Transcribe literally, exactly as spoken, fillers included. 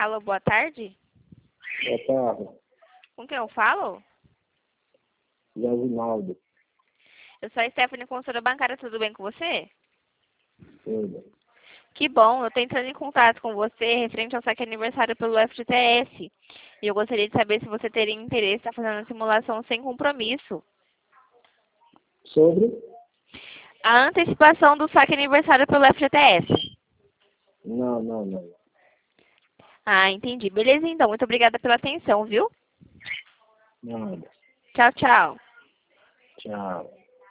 Alô, boa tarde. Boa tarde, Com quem eu falo? Josinaldo. Eu sou a Stephanie, consultora bancária. Tudo bem com você? Tudo. Que bom. Eu estou entrando em contato com você referente ao saque aniversário pelo F G T S. E eu gostaria de saber se você teria interesse em estar fazendo a simulação sem compromisso. Sobre? A antecipação do saque aniversário pelo F G T S. Não, não, não. Ah, entendi. Beleza, então. Muito obrigada pela atenção, viu? Nada. Tchau, tchau. Tchau.